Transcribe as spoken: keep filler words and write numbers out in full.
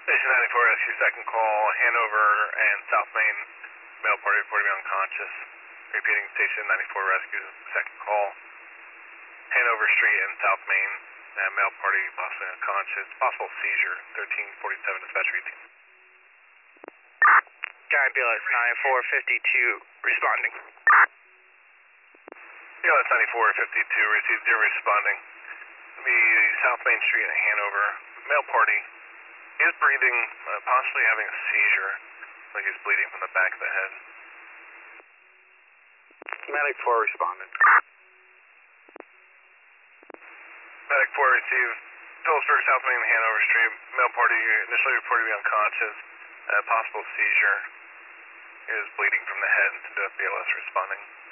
Station ninety-four, rescue second call, Hanover and South Main, male party reported to be unconscious. Repeating, Station ninety-four, rescue second call, Hanover Street and South Main, uh, male party possibly unconscious, possible seizure, thirteen forty-seven dispatch routine. Guy B L S ninety-four fifty-two, responding. B L S ninety-four fifty-two, received zero responding. The South Main Street in Hanover, male party is breathing, uh, possibly having a seizure, like he's bleeding from the back of the head. Medic four responding. Medic four received Phillipsburg, South Main, Hanover Street, male party initially reported to be unconscious, uh, possible seizure, is bleeding from the head, to B L S responding.